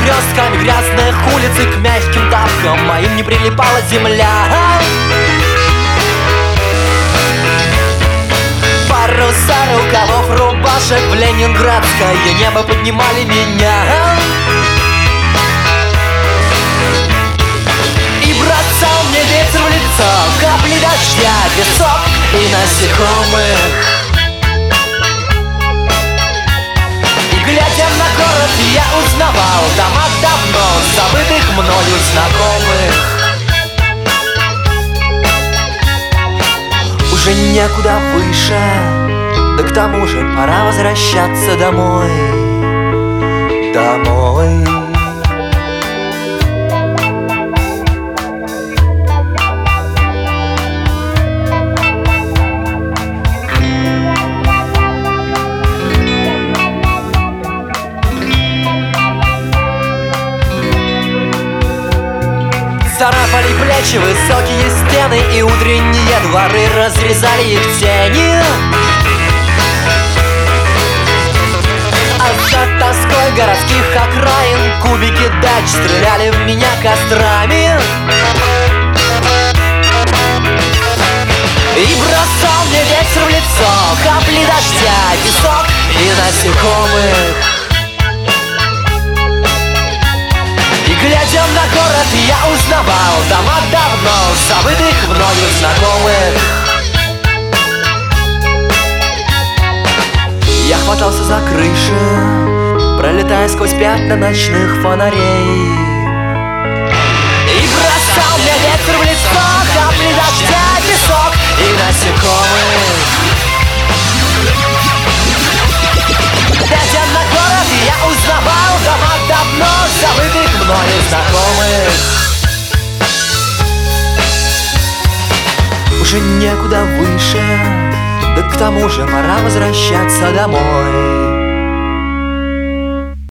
перекрестками грязных улиц и к мягким тапкам моим не прилипала земля. Паруса рукавов рубашек в ленинградское небо поднимали меня. И бросал мне ветер в лицо капли дождя, песок и насекомых. И глядя на город, я узнавал дома давно забытых мною знакомых. Уже некуда выше, да к тому же пора возвращаться домой. Домой. Царапали плечи высокие стены, и утренние дворы разрезали их тени. А за тоской городских окраин кубики дач стреляли в меня кострами. И бросал мне ветер в лицо капли дождя, песок и насекомых. Глядя на город, я узнавал дома давно забытых мною знакомых. Я хватался за крыши, пролетая сквозь пятна ночных фонарей. И бросал мне ветер в лицо капли дождя, песок и насекомых. Глядя на город, я узнавал дома давно забытых мною знакомых. Уже некуда выше, да к тому же пора возвращаться домой.